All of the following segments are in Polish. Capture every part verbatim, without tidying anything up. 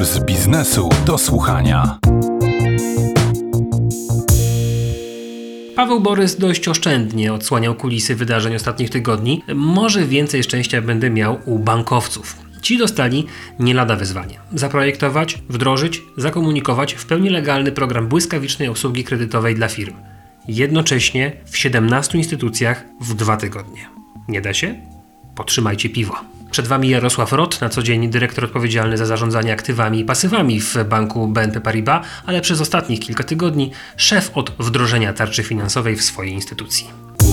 z biznesu do słuchania. Paweł Borys dość oszczędnie odsłaniał kulisy wydarzeń ostatnich tygodni. Może więcej szczęścia będę miał u bankowców. Ci dostali nie lada wyzwanie. Zaprojektować, wdrożyć, zakomunikować w pełni legalny program błyskawicznej obsługi kredytowej dla firm. Jednocześnie w siedemnastu instytucjach w dwa tygodnie. Nie da się? Potrzymajcie piwo. Przed Wami Jarosław Rot, na co dzień dyrektor odpowiedzialny za zarządzanie aktywami i pasywami w banku B N P Paribas, ale przez ostatnich kilka tygodni szef od wdrożenia tarczy finansowej w swojej instytucji.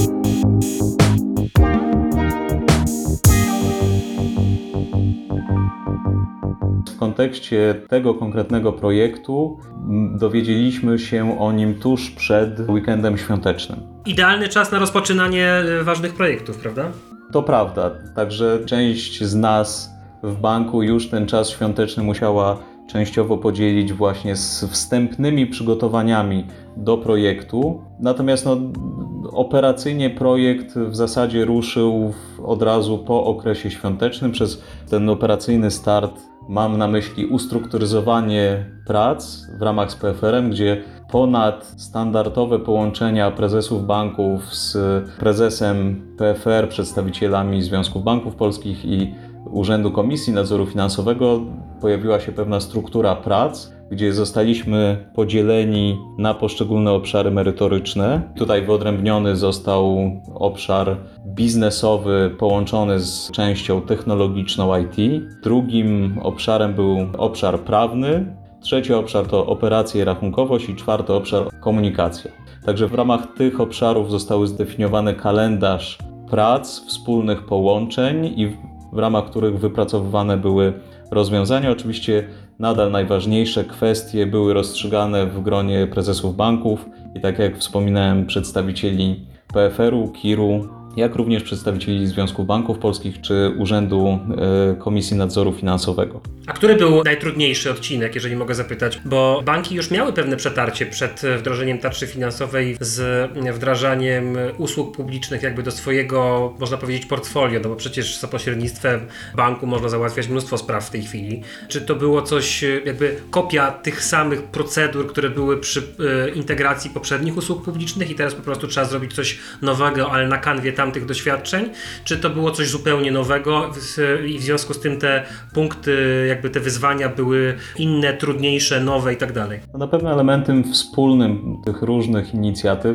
W kontekście tego konkretnego projektu dowiedzieliśmy się o nim tuż przed weekendem świątecznym. Idealny czas na rozpoczynanie ważnych projektów, prawda? To prawda, także część z nas w banku już ten czas świąteczny musiała częściowo podzielić właśnie z wstępnymi przygotowaniami do projektu. Natomiast no, operacyjnie projekt w zasadzie ruszył od razu po okresie świątecznym. Przez ten operacyjny start mam na myśli ustrukturyzowanie prac w ramach z P F R em, gdzie ponad standardowe połączenia prezesów banków z prezesem P F R, przedstawicielami Związków Banków Polskich i Urzędu Komisji Nadzoru Finansowego pojawiła się pewna struktura prac, gdzie zostaliśmy podzieleni na poszczególne obszary merytoryczne. Tutaj wyodrębniony został obszar biznesowy połączony z częścią technologiczną I T. Drugim obszarem był obszar prawny. Trzeci obszar to operacje i rachunkowość i czwarty obszar komunikacja. Także w ramach tych obszarów zostały zdefiniowane kalendarz prac, wspólnych połączeń i w ramach których wypracowywane były rozwiązania. Oczywiście nadal najważniejsze kwestie były rozstrzygane w gronie prezesów banków i tak jak wspominałem, przedstawicieli P F R u, K I R u, jak również przedstawicieli Związków Banków Polskich czy Urzędu y, Komisji Nadzoru Finansowego. A który był najtrudniejszy odcinek, jeżeli mogę zapytać? Bo banki już miały pewne przetarcie przed wdrożeniem tarczy finansowej z wdrażaniem usług publicznych jakby do swojego, można powiedzieć, portfolio, no bo przecież za pośrednictwem banku można załatwiać mnóstwo spraw w tej chwili. Czy to było coś, jakby kopia tych samych procedur, które były przy y, integracji poprzednich usług publicznych i teraz po prostu trzeba zrobić coś nowego, ale na kanwie tamtych doświadczeń? Czy to było coś zupełnie nowego i w związku z tym te punkty, jakby te wyzwania były inne, trudniejsze, nowe i tak dalej? Na pewno elementem wspólnym tych różnych inicjatyw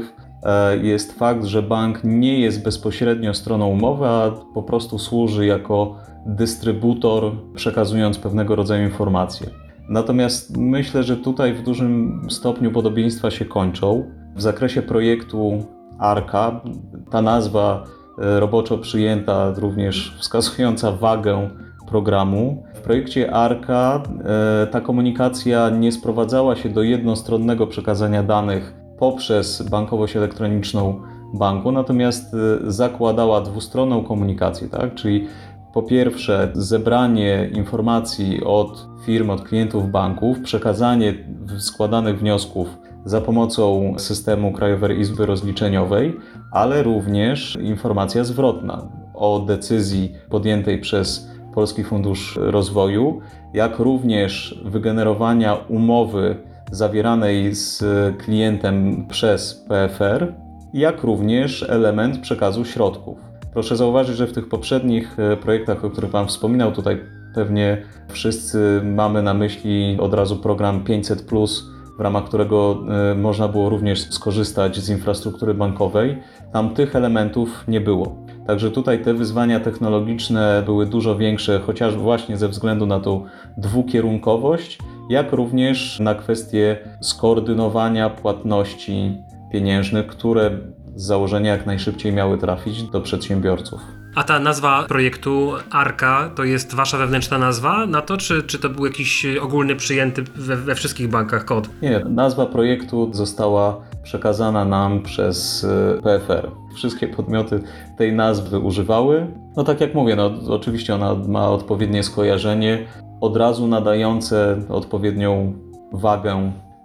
jest fakt, że bank nie jest bezpośrednio stroną umowy, a po prostu służy jako dystrybutor, przekazując pewnego rodzaju informacje. Natomiast myślę, że tutaj w dużym stopniu podobieństwa się kończą. W zakresie projektu Arka, ta nazwa roboczo przyjęta, również wskazująca wagę programu. W projekcie Arka e, ta komunikacja nie sprowadzała się do jednostronnego przekazania danych poprzez bankowość elektroniczną banku, natomiast e, zakładała dwustronną komunikację, tak? Czyli po pierwsze zebranie informacji od firm, od klientów banków, przekazanie składanych wniosków za pomocą systemu Krajowej Izby Rozliczeniowej, ale również informacja zwrotna o decyzji podjętej przez Polski Fundusz Rozwoju, jak również wygenerowania umowy zawieranej z klientem przez P F R, jak również element przekazu środków. Proszę zauważyć, że w tych poprzednich projektach, o których Pan wspominał, tutaj pewnie wszyscy mamy na myśli od razu program pięćset plus, w ramach którego można było również skorzystać z infrastruktury bankowej. Tam tych elementów nie było. Także tutaj te wyzwania technologiczne były dużo większe, chociaż właśnie ze względu na tą dwukierunkowość, jak również na kwestię skoordynowania płatności pieniężnych, które z założenia jak najszybciej miały trafić do przedsiębiorców. A ta nazwa projektu Arka to jest wasza wewnętrzna nazwa na to, czy, czy to był jakiś ogólny przyjęty we, we wszystkich bankach kod? Nie, nazwa projektu została przekazana nam przez P F R. Wszystkie podmioty tej nazwy używały. No tak jak mówię, no oczywiście ona ma odpowiednie skojarzenie, od razu nadające odpowiednią wagę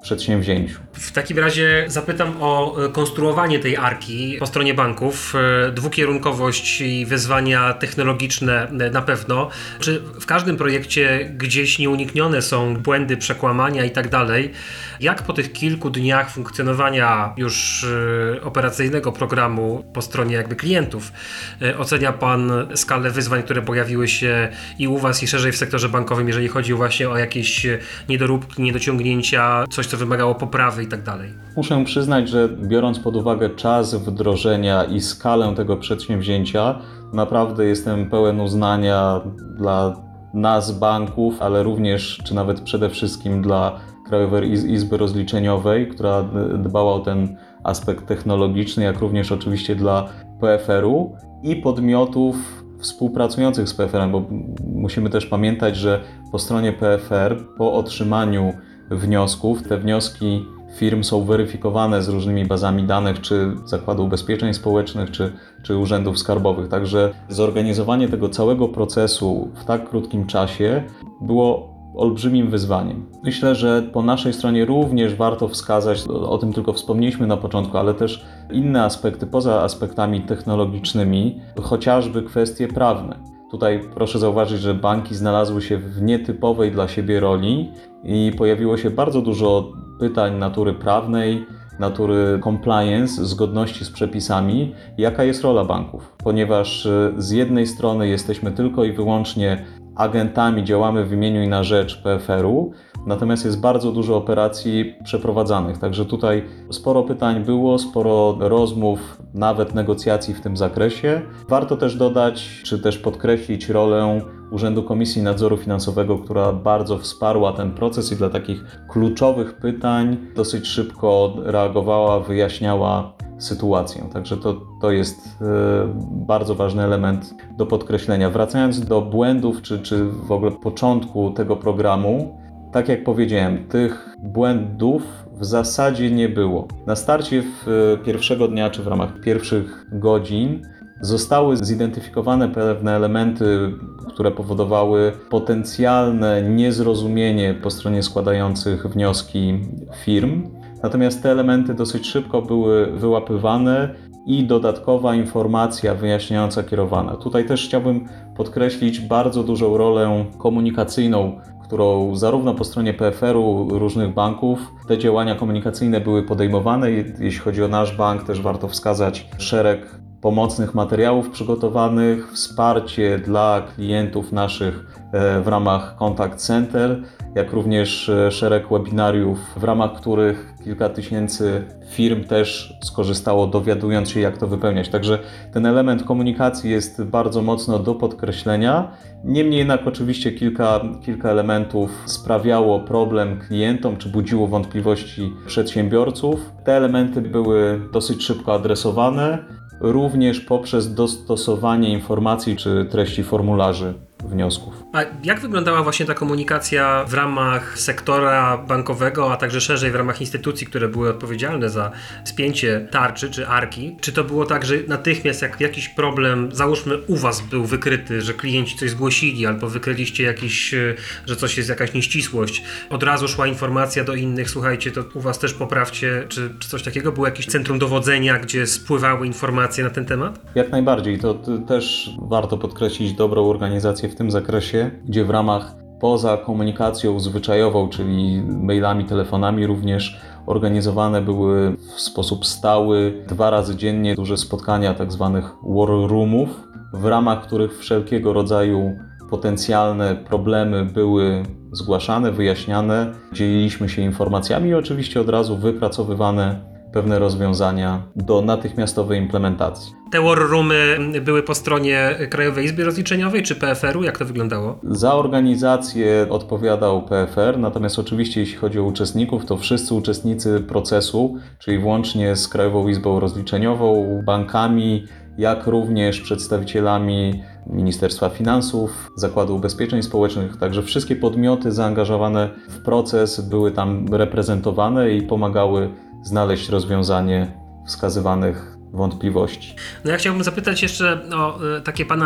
przedsięwzięciu. W takim razie zapytam o konstruowanie tej arki po stronie banków. Dwukierunkowość i wyzwania technologiczne na pewno. Czy w każdym projekcie gdzieś nieuniknione są błędy, przekłamania i tak dalej? Jak po tych kilku dniach funkcjonowania już operacyjnego programu po stronie jakby klientów ocenia Pan skalę wyzwań, które pojawiły się i u Was, i szerzej w sektorze bankowym, jeżeli chodzi właśnie o jakieś niedoróbki, niedociągnięcia, coś, co wymagało poprawy i tak dalej? Muszę przyznać, że biorąc pod uwagę czas wdrożenia i skalę tego przedsięwzięcia, naprawdę jestem pełen uznania dla nas, banków, ale również, czy nawet przede wszystkim dla Krajowej Izby Rozliczeniowej, która dbała o ten aspekt technologiczny, jak również oczywiście dla P F R u i podmiotów współpracujących z P F R em, bo musimy też pamiętać, że po stronie P F R, po otrzymaniu wniosków, te wnioski firm są weryfikowane z różnymi bazami danych, czy Zakładu Ubezpieczeń Społecznych, czy, czy urzędów skarbowych. Także zorganizowanie tego całego procesu w tak krótkim czasie było olbrzymim wyzwaniem. Myślę, że po naszej stronie również warto wskazać, o tym tylko wspomnieliśmy na początku, ale też inne aspekty poza aspektami technologicznymi, chociażby kwestie prawne. Tutaj proszę zauważyć, że banki znalazły się w nietypowej dla siebie roli i pojawiło się bardzo dużo pytań natury prawnej, natury compliance, zgodności z przepisami, jaka jest rola banków. Ponieważ z jednej strony jesteśmy tylko i wyłącznie agentami, działamy w imieniu i na rzecz P F R u, natomiast jest bardzo dużo operacji przeprowadzanych, także tutaj sporo pytań było, sporo rozmów, nawet negocjacji w tym zakresie. Warto też dodać, czy też podkreślić rolę Urzędu Komisji Nadzoru Finansowego, która bardzo wsparła ten proces i dla takich kluczowych pytań dosyć szybko reagowała, wyjaśniała sytuację. Także to, to jest y, bardzo ważny element do podkreślenia. Wracając do błędów, czy, czy w ogóle początku tego programu, tak jak powiedziałem, tych błędów w zasadzie nie było. Na starcie w pierwszego dnia, czy w ramach pierwszych godzin zostały zidentyfikowane pewne elementy, które powodowały potencjalne niezrozumienie po stronie składających wnioski firm. Natomiast te elementy dosyć szybko były wyłapywane i dodatkowa informacja wyjaśniająca kierowana. Tutaj też chciałbym podkreślić bardzo dużą rolę komunikacyjną, którą zarówno po stronie P F R u, różnych banków, te działania komunikacyjne były podejmowane. Jeśli chodzi o nasz bank, też warto wskazać szereg pomocnych materiałów przygotowanych, wsparcie dla klientów naszych w ramach Contact Center, jak również szereg webinariów, w ramach których kilka tysięcy firm też skorzystało, dowiadując się, jak to wypełniać. Także ten element komunikacji jest bardzo mocno do podkreślenia. Niemniej jednak oczywiście kilka, kilka elementów sprawiało problem klientom, czy budziło wątpliwości przedsiębiorców. Te elementy były dosyć szybko adresowane, również poprzez dostosowanie informacji czy treści formularzy wniosków. A jak wyglądała właśnie ta komunikacja w ramach sektora bankowego, a także szerzej w ramach instytucji, które były odpowiedzialne za spięcie tarczy czy arki? Czy to było tak, że natychmiast jak jakiś problem, załóżmy u Was był wykryty, że klienci coś zgłosili albo wykryliście jakiś, że coś jest jakaś nieścisłość, od razu szła informacja do innych, słuchajcie, to u Was też poprawcie, czy, czy coś takiego? Było jakieś centrum dowodzenia, gdzie spływały informacje na ten temat? Jak najbardziej. To też warto podkreślić dobrą organizację w tym zakresie, gdzie w ramach poza komunikacją zwyczajową, czyli mailami, telefonami, również organizowane były w sposób stały dwa razy dziennie duże spotkania tak zwanych war roomów, w ramach których wszelkiego rodzaju potencjalne problemy były zgłaszane, wyjaśniane, dzieliliśmy się informacjami i oczywiście od razu wypracowywane pewne rozwiązania do natychmiastowej implementacji. Te war roomy były po stronie Krajowej Izby Rozliczeniowej czy P F R u? Jak to wyglądało? Za organizację odpowiadał P F R, natomiast oczywiście jeśli chodzi o uczestników, to wszyscy uczestnicy procesu, czyli włącznie z Krajową Izbą Rozliczeniową, bankami, jak również przedstawicielami Ministerstwa Finansów, Zakładu Ubezpieczeń Społecznych, także wszystkie podmioty zaangażowane w proces były tam reprezentowane i pomagały znaleźć rozwiązanie wskazywanych wątpliwości. No ja chciałbym zapytać jeszcze o takie Pana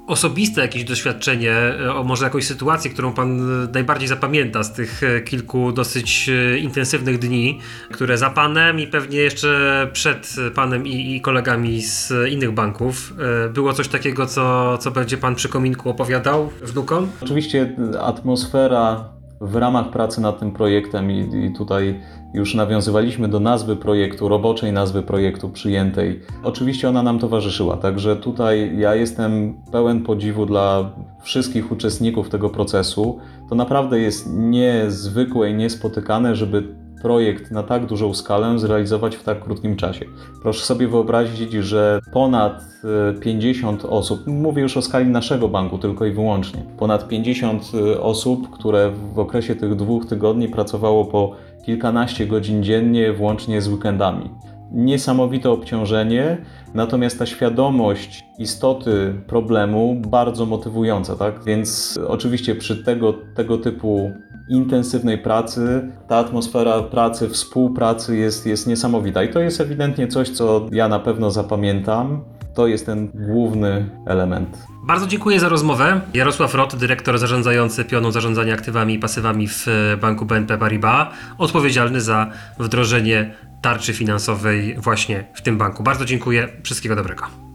osobiste jakieś doświadczenie, o może jakąś sytuację, którą pan najbardziej zapamięta z tych kilku dosyć intensywnych dni, które za panem i pewnie jeszcze przed panem i, i kolegami z innych banków było coś takiego, co, co będzie pan przy kominku opowiadał wnukom? Oczywiście atmosfera w ramach pracy nad tym projektem i, i tutaj już nawiązywaliśmy do nazwy projektu, roboczej nazwy projektu przyjętej. Oczywiście ona nam towarzyszyła, także tutaj ja jestem pełen podziwu dla wszystkich uczestników tego procesu. To naprawdę jest niezwykłe i niespotykane, żeby projekt na tak dużą skalę zrealizować w tak krótkim czasie. Proszę sobie wyobrazić, że ponad pięćdziesiąt osób, mówię już o skali naszego banku tylko i wyłącznie, ponad pięćdziesiąt osób, które w okresie tych dwóch tygodni pracowało po kilkanaście godzin dziennie, włącznie z weekendami. Niesamowite obciążenie, natomiast ta świadomość istoty problemu bardzo motywująca, tak? Więc oczywiście przy tego, tego typu intensywnej pracy, ta atmosfera pracy, współpracy jest, jest niesamowita i to jest ewidentnie coś, co ja na pewno zapamiętam. To jest ten główny element. Bardzo dziękuję za rozmowę. Jarosław Rot, dyrektor zarządzający pioną zarządzania aktywami i pasywami w banku B N P Paribas, odpowiedzialny za wdrożenie tarczy finansowej właśnie w tym banku. Bardzo dziękuję. Wszystkiego dobrego.